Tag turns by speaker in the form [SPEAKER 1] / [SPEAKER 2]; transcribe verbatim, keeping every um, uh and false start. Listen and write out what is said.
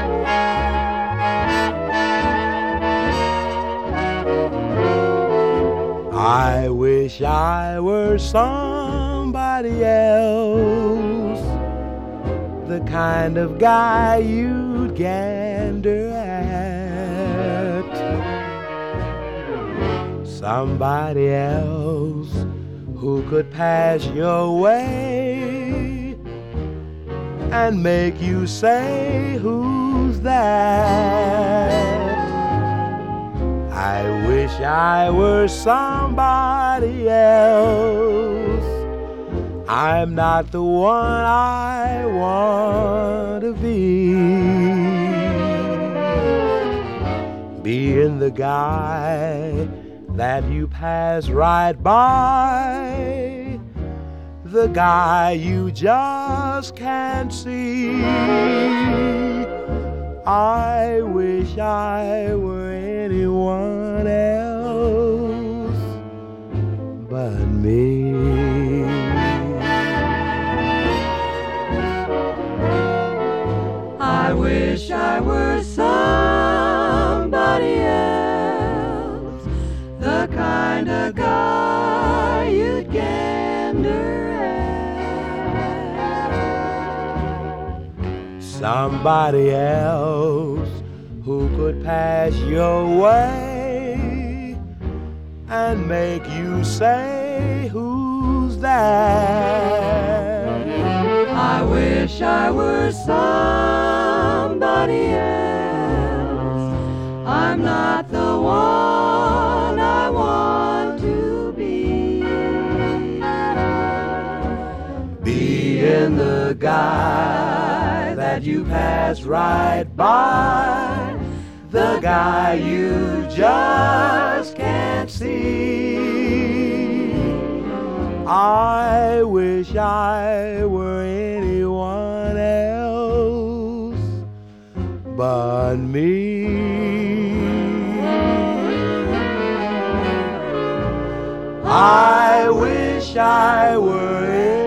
[SPEAKER 1] I wish I were somebody else, the kind of guy you'd gander at. Somebody else who could pass your way and make you say, "Who's that?" I wish I were somebody else. I'm not the one I want to be. Being the guy that you pass right by, the guy you just can't see. I wish I were anyone else but me.
[SPEAKER 2] I wish I were somebody else, the kind of guy you'd gander at.
[SPEAKER 1] Somebody else who could pass your way and make you say, "Who's that?"
[SPEAKER 2] I wish I were somebody else. I'm not the one I want to be.
[SPEAKER 1] Being the guy that you pass right by, the guy you just can't see. I wish I were anyone else but me. I wish I were